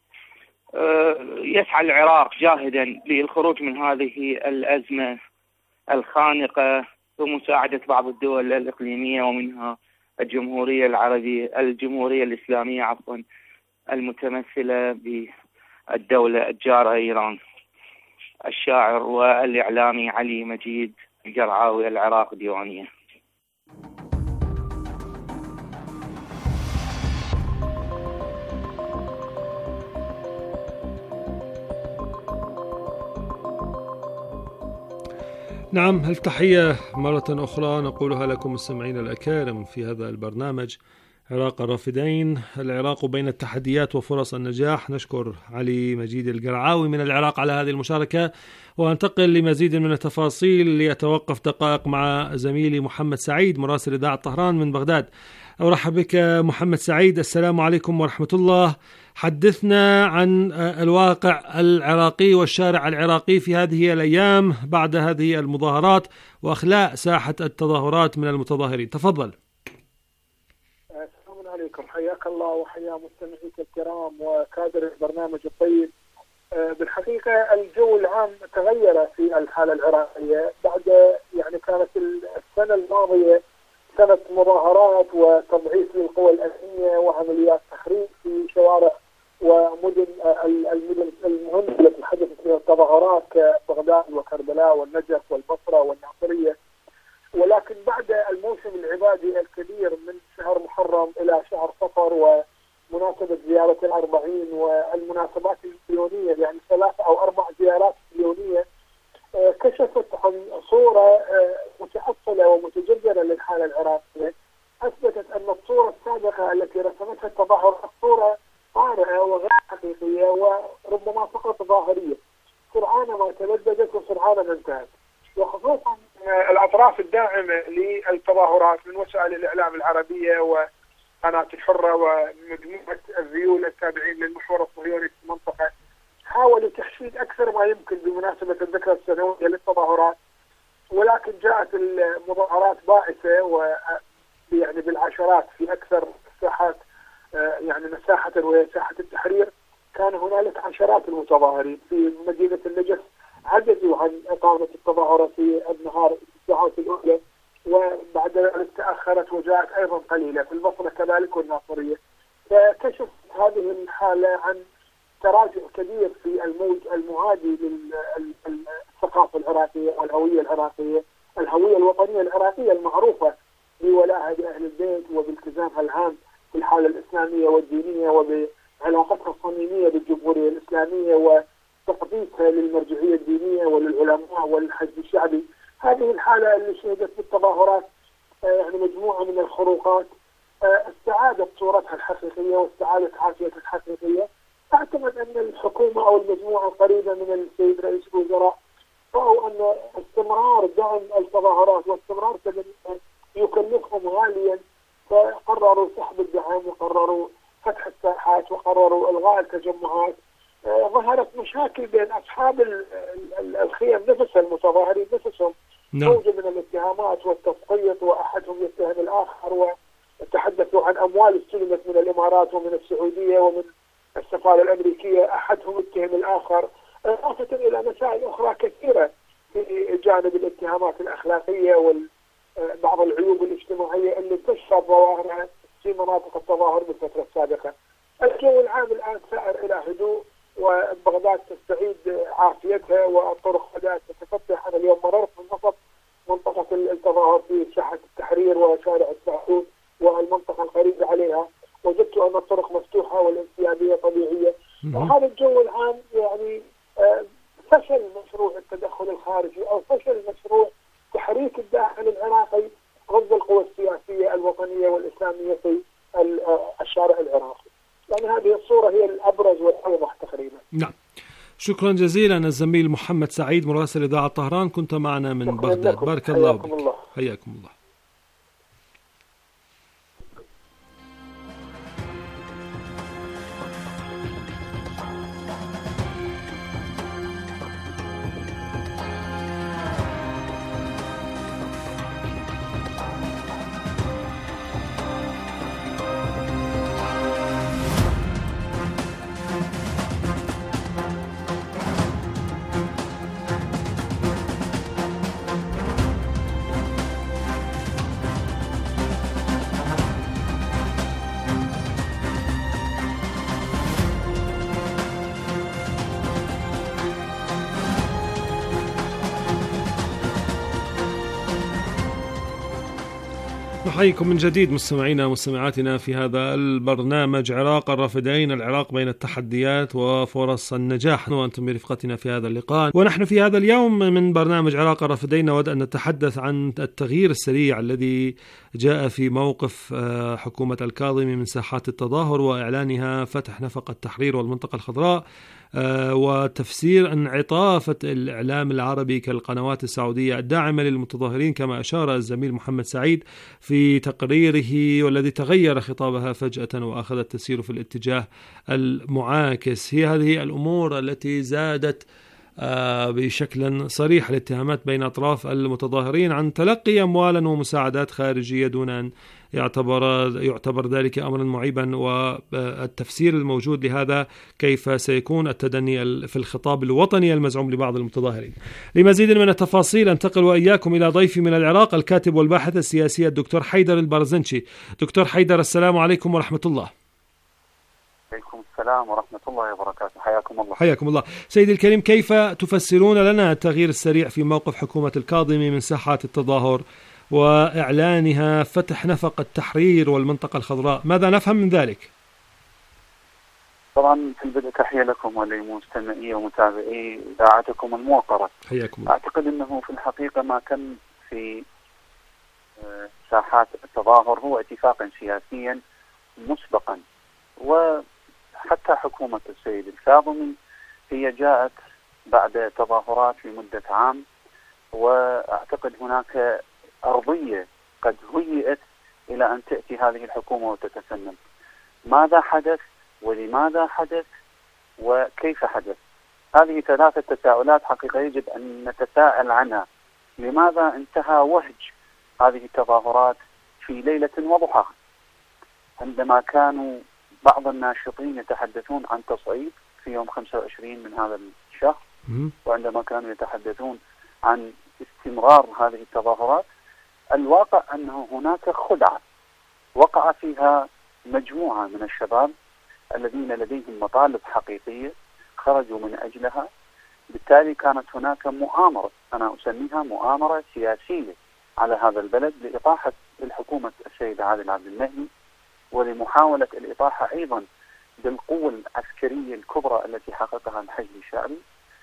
يسعى العراق جاهدا للخروج من هذه الأزمة الخانقة بمساعدة بعض الدول الإقليمية ومنها الجمهورية الإسلامية المتمثلة بالدولة الجارة إيران. الشاعر والإعلامي علي مجيد الجرعاوي، العراق، ديوانية. نعم، التحية مرة أخرى نقولها لكم مستمعين الأكارم في هذا البرنامج عراق الرافدين. العراق بين التحديات وفرص النجاح. نشكر علي مجيد الجرعاوي من العراق على هذه المشاركة، وانتقل لمزيد من التفاصيل ليتوقف دقائق مع زميلي محمد سعيد مراسل إذاعة طهران من بغداد. أرحب بك محمد سعيد، السلام عليكم ورحمة الله. حدثنا عن الواقع العراقي والشارع العراقي في هذه الأيام بعد هذه المظاهرات وأخلاء ساحة التظاهرات من المتظاهرين. تفضل. السلام عليكم، حياك الله وحيا مستمعيك الكرام وكادر البرنامج الطيب. بالحقيقة الجو العام تغير في الحالة العراقية بعد يعني كانت السنة الماضية سنة مظاهرات وتضعيف للقوى الأمنية وعمليات تخريب في شوارع ومدن المدن المهمة التي حدثت فيها التظاهرات كبغداد وكربلاء والنجف والبصرة والناصرية. ولكن بعد الموسم العبادي الكبير من شهر محرم إلى شهر صفر ومناسبة زيارة ال40 والمناسبات المليونية، يعني 3 أو 4 زيارات مليونية، كشفت عن صورة متأصلة ومتجذرة للحالة العراقية. أثبتت أن الصورة السابقة التي رسمتها التظاهرات صورة طارئة وغير حقيقية وربما فقط ظاهرية، سرعان ما تبددت وسرعان ما انتهت. وخصوصا الأطراف الداعمة للتظاهرات من وسائل الإعلام العربية وقناة الحرة ومجموعة الذيول التابعين للمحور الصهيوني في المنطقة حاولوا تحشيد أكثر ما يمكن بمناسبة الذكرى السنوية للتظاهرات، ولكن جاءت المظاهرات بائسة ويعني بالعشرات في أكثر الساحات، يعني مساحة وهي ساحة التحرير كان هنالك عشرات المتظاهرين. في مدينة النجف عجزوا عن إقامة التظاهرة في النهار الساعات الأولى، وبعد ذلك تأخرت وجاءت أيضا قليلة في البصرة كذلك والناصرية. فكشف هذه الحالة عن تراجع كبير في الموج المعادي للثقافة العراقية والهوية العراقية، الهوية الوطنية العراقية المعروفة بولاءها بأهل البيت وبالتزامها العام بالحالة الإسلامية والدينية وبعلاقتها الصميمية بالجمهورية الإسلامية وتقديسها للمرجعية الدينية وللعلماء والحشد الشعبي. هذه الحالة اللي شهدت بالتظاهرات يعني مجموعة من الخروقات استعادت صورتها الحقيقية واستعادت عافيتها الحقيقية. أعتقد أن الحكومة أو المجموعة القريبة من السيد رئيس الوزراء رأوا أن استمرار دعم التظاهرات واستمرار تبنيها يكلفهم غاليا، فقرروا سحب الدعم وقرروا فتح الساحات وقرروا إلغاء التجمعات. ظهرت مشاكل بين أصحاب الخيم نفسها، المتظاهرين نفسهم، موجة من الاتهامات والتسقيط، وأحدهم يتهم الآخر، وتحدثوا عن أموال استلمت من الإمارات ومن السعودية ومن السفارة الأمريكية، أحدهم اتهم الآخر، إضافة إلى مسائل أخرى كثيرة في جانب الاتهامات الأخلاقية وبعض العيوب الاجتماعية اللي انتشرت ظواهرها في مناطق التظاهر بالفترة السابقة. الجو العام الآن سائر إلى هدوء، وبغداد تستعيد عافيتها والطرق بدأت تتفتح. أنا اليوم مررت من وسط منطقة التظاهر في ساحة التحرير وشارع الساحون والمنطقة القريبة عليها، وجدت أن الطرق مفتوحة والانسيابية طبيعية. وهذا الجو العام يعني فشل مشروع التدخل الخارجي أو فشل مشروع تحريك الداخل العراقي ضد القوى السياسية الوطنية والإسلامية في الشارع العراقي. يعني هذه الصورة هي الأبرز والأوضح تقريبا. نعم، شكرا جزيلا الزميل محمد سعيد مراسل إذاعة طهران، كنت معنا من بغداد. بارك الله بك. حياكم الله. نحييكم من جديد مستمعينا ومستمعاتنا في هذا البرنامج عراق الرافدين، العراق بين التحديات وفرص النجاح، وأنتم برفقتنا في هذا اللقاء. ونحن في هذا اليوم من برنامج عراق الرافدين نود أن نتحدث عن التغيير السريع الذي جاء في موقف حكومة الكاظمي من ساحات التظاهر وإعلانها فتح نفق التحرير والمنطقة الخضراء، وتفسير انعطافة الإعلام العربي كالقنوات السعودية الداعمة للمتظاهرين كما أشار الزميل محمد سعيد في تقريره، والذي تغير خطابها فجأة وأخذت تسير في الاتجاه المعاكس. هي هذه الأمور التي زادت بشكل صريح الاتهامات بين أطراف المتظاهرين عن تلقي أموالا ومساعدات خارجية دون أن يعتبر ذلك أمرا معيبا، والتفسير الموجود لهذا كيف سيكون التدني في الخطاب الوطني المزعوم لبعض المتظاهرين. لمزيد من التفاصيل انتقل وإياكم إلى ضيفي من العراق الكاتب والباحث السياسي الدكتور حيدر البرزنشي. دكتور حيدر، السلام عليكم ورحمة الله. عليكم السلام ورحمة الله وبركاته. حياكم الله. حياكم الله. سيدي الكريم، كيف تفسرون لنا التغيير السريع في موقف حكومة الكاظمي من ساحات التظاهر وإعلانها فتح نفق التحرير والمنطقة الخضراء؟ ماذا نفهم من ذلك؟ طبعا في البدء تحية لكم ولمستمعي ومتابعي إذاعتكم الموقرة. حياكم الله. أعتقد أنه في الحقيقة ما كان في ساحات التظاهر هو اتفاقا سياسيا مسبقا، وحتى حكومة السيد الكاظمي هي جاءت بعد تظاهرات لمدة عام، وأعتقد هناك أرضية قد هيئت إلى أن تأتي هذه الحكومة وتتسنم. ماذا حدث ولماذا حدث وكيف حدث؟ هذه ثلاثة تساؤلات حقيقة يجب أن نتساءل عنها. لماذا انتهى وهج هذه التظاهرات في ليلة وضحاها، عندما كانوا بعض الناشطين يتحدثون عن تصعيد في يوم 25 من هذا الشهر، وعندما كانوا يتحدثون عن استمرار هذه التظاهرات؟ الواقع أنه هناك خدعة وقع فيها مجموعة من الشباب الذين لديهم مطالب حقيقية خرجوا من أجلها. بالتالي كانت هناك مؤامرة، أنا أسميها مؤامرة سياسية على هذا البلد لإطاحة الحكومة السيد عادل عبد المهدي، ولمحاولة الإطاحة أيضا بالقوة العسكرية الكبرى التي حققها الحشد الشعبي،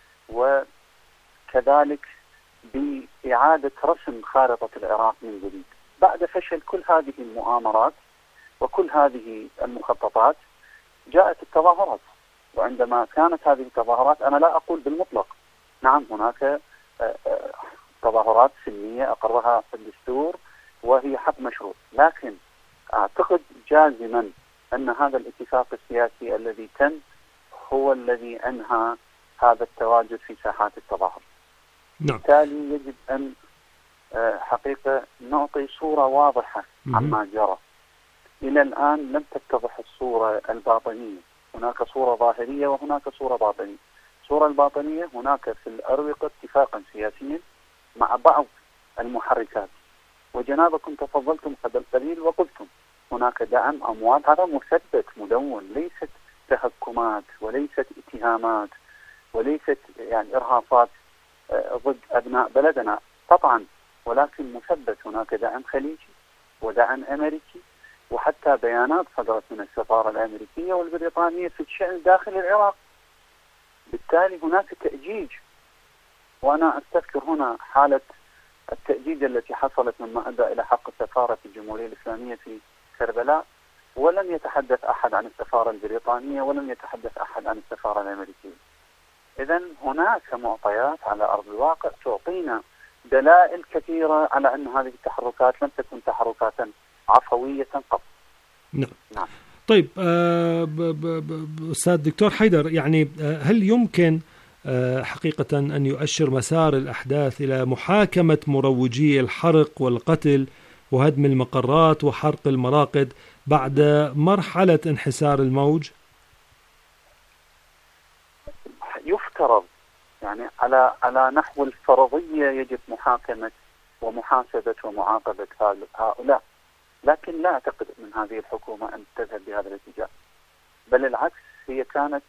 وكذلك بإعادة رسم خارطة العراق من جديد. بعد فشل كل هذه المؤامرات وكل هذه المخططات جاءت التظاهرات. وعندما كانت هذه التظاهرات، أنا لا أقول بالمطلق، نعم هناك تظاهرات سلمية أقرها الدستور وهي حق مشروع، لكن أعتقد جازما أن هذا الاتفاق السياسي الذي تم هو الذي أنهى هذا التواجد في ساحات التظاهر. بالتالي يجب أن حقيقة نعطي صورة واضحة عما جرى. إلى الآن لم تتضح الصورة الباطنية، هناك صورة ظاهرية وهناك صورة باطنية. الصورة الباطنية هناك في الأروقة اتفاقا سياسيا مع بعض المحركات، وجنابكم تفضلتم قبل قليل وقلتم هناك دعم أموال، هذا مثبت مدون، ليست تهكمات وليست اتهامات وليست يعني إرهاصات ضد أبناء بلدنا طبعا، ولكن مثبت. هناك دعم خليجي ودعم أمريكي، وحتى بيانات صدرت من السفارة الأمريكية والبريطانية في الشأن داخل العراق. بالتالي هناك تأجيج، وأنا أستذكر هنا حالة التأجيج التي حصلت مما أدى إلى حق سفارة الجمهورية الإسلامية في كربلاء، ولم يتحدث أحد عن السفارة البريطانية ولم يتحدث أحد عن السفارة الأمريكية. إذن هناك معطيات على أرض الواقع تعطينا دلائل كثيرة على أن هذه التحركات لم تكن تحركات عفوية قط. نعم. طيب أستاذ دكتور حيدر، يعني هل يمكن حقيقة أن يؤشر مسار الأحداث إلى محاكمة مروجي الحرق والقتل وهدم المقرات وحرق المراقد بعد مرحلة انحسار الموج؟ يفترض يعني على نحو الفرضية يجب محاكمة ومحاسبة ومعاقبة هؤلاء، لكن لا أعتقد من هذه الحكومة أن تذهب بهذا الاتجاه، بل العكس، هي كانت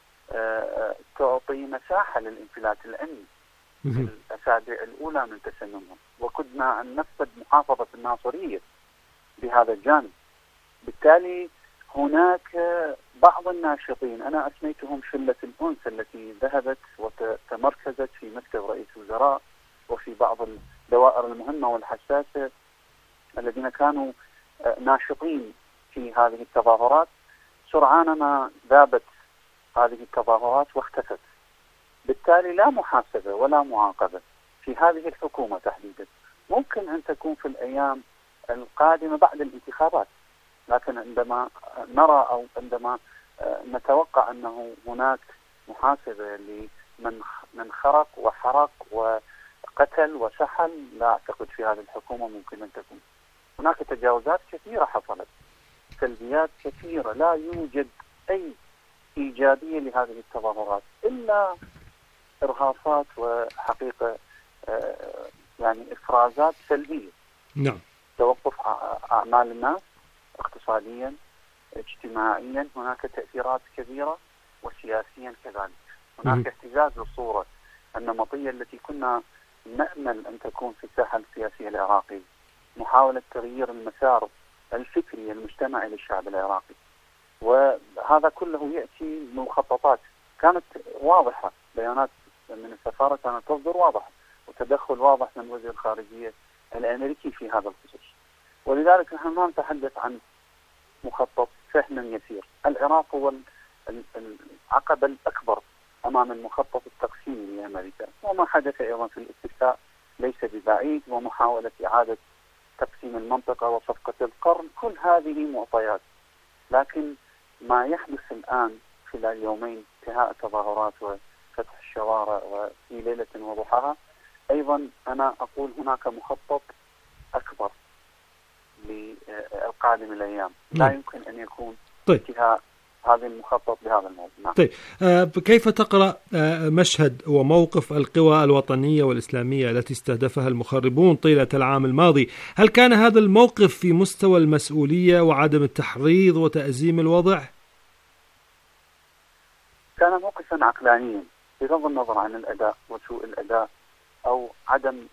تعطي مساحة للانفلات الأمني في الأسابيع الأولى من تسنمهم، وكدنا أن نفقد محافظة الناصرية بهذا الجانب. بالتالي هناك بعض الناشطين أنا أسميتهم شلة الأنس التي ذهبت وتمركزت في مكتب رئيس الوزراء وفي بعض الدوائر المهمة والحساسة الذين كانوا ناشطين في هذه التظاهرات. سرعان ما ذابت هذه التظاهرات واختفت. بالتالي لا محاسبة ولا معاقبة في هذه الحكومة تحديدا. ممكن أن تكون في الأيام القادمة بعد الانتخابات، لكن عندما نرى أو عندما نتوقع أنه هناك محاسبة من خرق وحرق وقتل وسحل، لا أعتقد في هذه الحكومة ممكن أن تكون. هناك تجاوزات كثيرة حصلت، سلبيات كثيرة، لا يوجد أي إيجابية لهذه التظاهرات إلا إرهاصات وحقيقة يعني إفرازات سلبية. نعم. توقف أعمال الناس اقتصاديا اجتماعيا، هناك تأثيرات كبيرة، وسياسيا كذلك. هناك اهتزاز للصورة النمطية التي كنا نأمل أن تكون في الساحة السياسية العراقي، محاولة تغيير المسار الفكري المجتمعي للشعب العراقي. وهذا كله يأتي من مخططات كانت واضحة، بيانات من السفارة كانت تصدر واضحة، وتدخل واضح من وزير الخارجية الأمريكي في هذا الخصوص. ولذلك نحن ما نتحدث عن مخطط سهل يسير. العراق هو العقبة الأكبر أمام المخطط التقسيمي لأمريكا، وما حدث أيضا في الاستفتاء ليس ببعيد، ومحاولة إعادة تقسيم المنطقة وصفقة القرن، كل هذه معطيات. لكن ما يحدث الآن خلال يومين، انتهاء التظاهرات وفتح الشوارع وفي ليلة وضحاها، أيضا أنا أقول هناك مخطط أكبر للقادم الأيام. لا يمكن أن يكون انتهاء هذا المخطط بهذا الموضوع. طيب، كيف تقرأ مشهد وموقف القوى الوطنية والإسلامية التي استهدفها المخربون طيلة العام الماضي؟ هل كان هذا الموقف في مستوى المسؤولية وعدم التحريض وتأزيم الوضع؟ كان موقفا عقلانيا بغض النظر عن الأداء وسوء الأداء أو عدم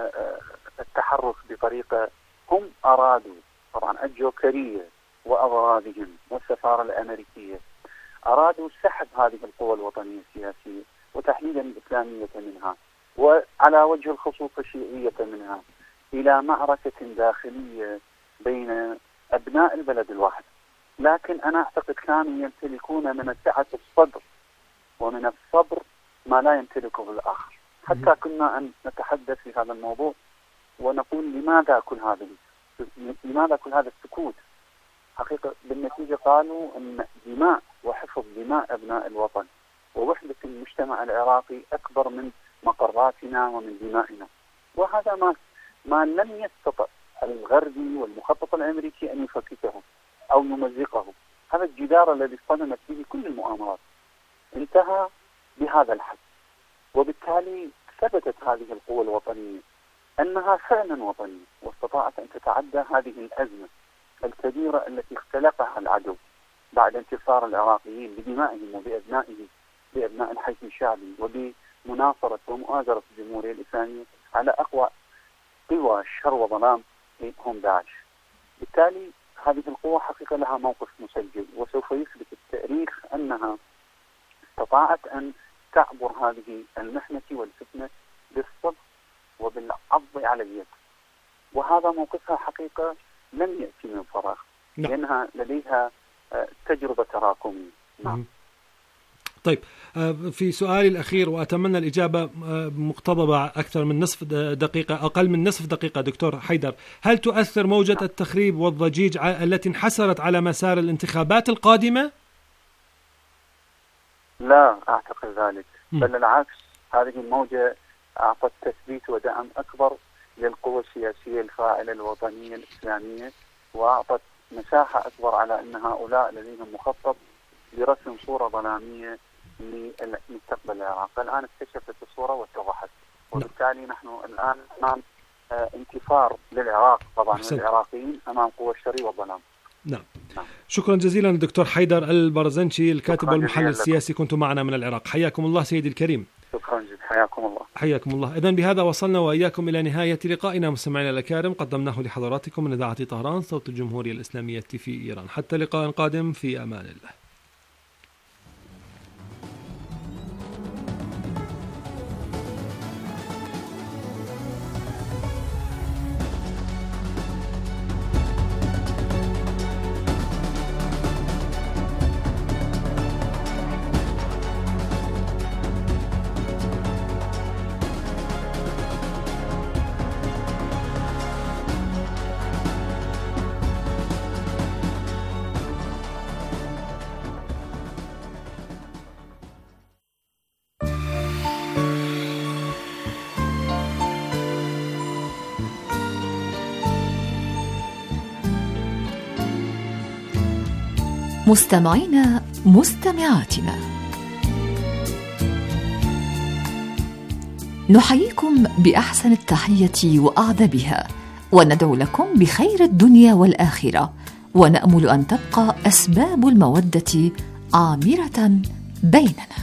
التحرك بطريقة هم أرادوا. طبعا الجوكرية وأضرابهم والسفارة الأمريكية أرادوا سحب هذه القوى الوطنية السياسية وتحديدا الإسلامية منها، وعلى وجه الخصوص الشيعية منها، إلى معركة داخلية بين أبناء البلد الواحد. لكن أنا أعتقد كانوا يمتلكون من سعة الصدر ومن الصبر ما لا يمتلكه الآخر. حتى كنا أن نتحدث في هذا الموضوع ونقول لماذا كل هذا السكوت؟ حقيقة بالنتيجة قالوا أن دماء وحفظ دماء أبناء الوطن ووحدة المجتمع العراقي أكبر من مقراتنا ومن دمائنا. وهذا ما لم يستطع الغربي والمخطط الأمريكي أن يفككه أو يمزقه. هذا الجدار الذي اصطدمت به كل المؤامرات انتهى بهذا الحد، وبالتالي ثبتت هذه القوى الوطنية أنها فعلا وطنية، واستطاعت أن تتعدى هذه الأزمة الكبيرة التي اختلقها العدو بعد انتصار العراقيين بدمائهم وبأبنائهم، بأبناء الحي الشعبي، وبمناصرة ومؤازرة الجمهورية الإسلامية على أقوى قوى الشر وظلام هم داعش. بالتالي هذه القوة حقيقة لها موقف مسجل، وسوف يثبت التاريخ أنها استطاعت أن تعبر هذه المحنة والفتنة بالصبر وبالعض على اليد. وهذا موقفها حقيقة لم يأتي من فراغ، لأنها لديها تجربة تراكمية. نعم. طيب، في سؤالي الأخير وأتمنى الإجابة مقتضبة أكثر من نصف دقيقة، أقل من نصف دقيقة، دكتور حيدر، هل تؤثر موجة التخريب والضجيج التي انحسرت على مسار الانتخابات القادمة؟ لا أعتقد ذلك، بل العكس، هذه الموجة أعطت تثبيت ودعم أكبر للقوى السياسية الفاعلة الوطنية الإسلامية، وأعطت مساحة أكبر على أن هؤلاء لديهم مخطط لرسم صورة ظلامية لمستقبل العراق. الآن اكتشفت الصورة واتضحت، وبالتالي نحن الآن أمام انتصار للعراق طبعا والعراقيين أمام قوى الشر والظلام. نعم. شكرا جزيلا الدكتور حيدر البرزنشي، الكاتب والمحلل السياسي، كنت معنا من العراق. حياكم الله سيدي الكريم. شكرا جزيلا، حياكم الله. حياكم الله. إذن بهذا وصلنا وإياكم إلى نهاية لقائنا مستمعينا الأكارم، قدمناه لحضراتكم من إذاعة طهران صوت الجمهورية الإسلامية في إيران. حتى لقاء قادم، في أمان الله. مستمعينا مستمعاتنا، نحييكم بأحسن التحية وأعذبها، وندعو لكم بخير الدنيا والآخرة، ونأمل أن تبقى أسباب المودة عامرة بيننا.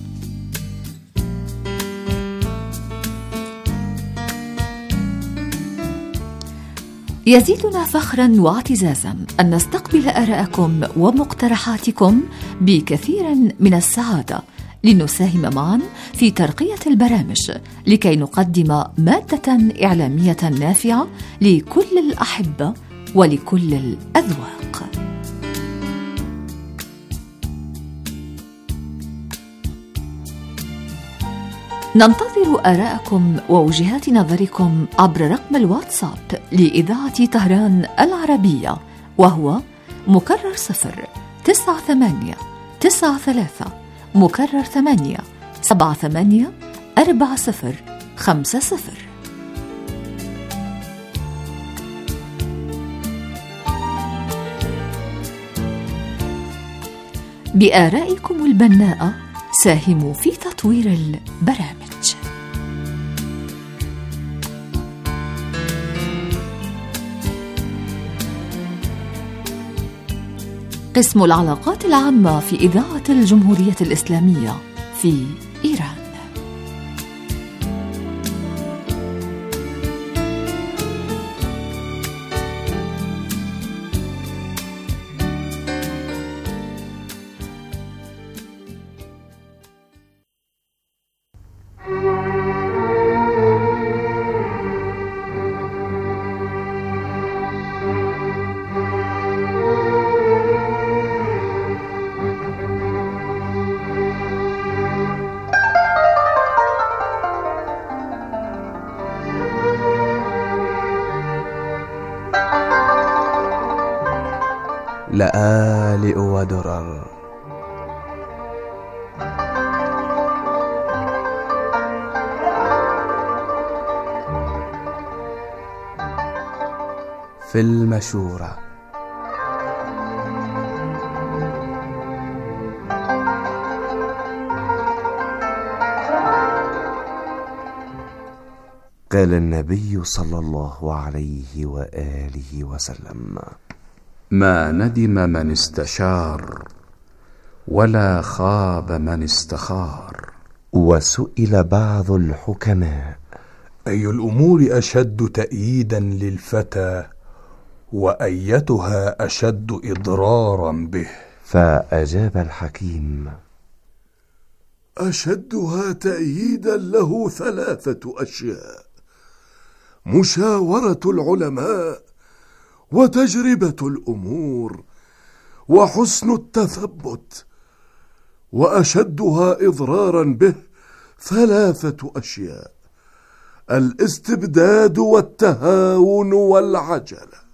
يزيدنا فخرا واعتزازا أن نستقبل آراءكم ومقترحاتكم بكثير من السعادة، لنساهم معا في ترقية البرامج لكي نقدم مادة إعلامية نافعة لكل الأحبة ولكل الأذواق. ننتظر آراءكم ووجهات نظركم عبر رقم الواتساب لإذاعة طهران العربية، وهو مكرر 09893 مكرر 8784050. بآرائكم البناءة ساهموا في تطوير البرامج. قسم العلاقات العامة في إذاعة الجمهورية الإسلامية في إيران. لآلئ ودرر. في المشورة. قال النبي صلى الله عليه وآله وسلم: ما ندم من استشار ولا خاب من استخار. وسئل بعض الحكماء: أي الأمور أشد تأييدا للفتى وأيتها أشد إضرارا به؟ فأجاب الحكيم: أشدها تأييدا له 3 أشياء: مشاورة العلماء، وتجربة الأمور، وحسن التثبت. وأشدها إضرارا به 3 أشياء: الاستبداد والتهاون والعجلة.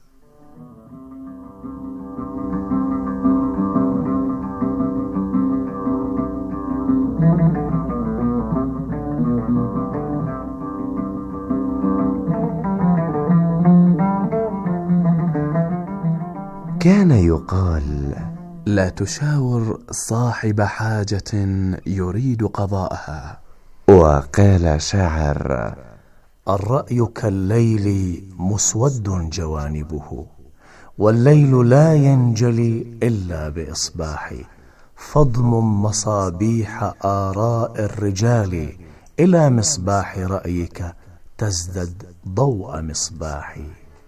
كان يقال: لا تشاور صاحب حاجة يريد قضاءها. وقال شاعر: الرأي كالليل مسود جوانبه، والليل لا ينجلي إلا بإصباح. فاضمم مصابيح آراء الرجال إلى مصباح رأيك تزدد ضوء مصباحي.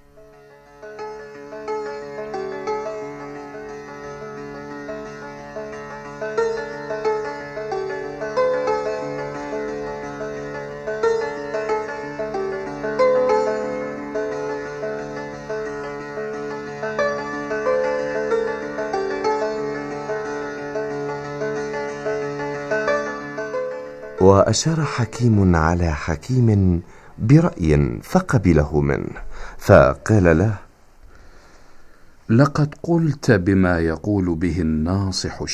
وأشار حكيم على حكيم برأي فقبله منه، فقال له: لقد قلت بما يقول به الناصح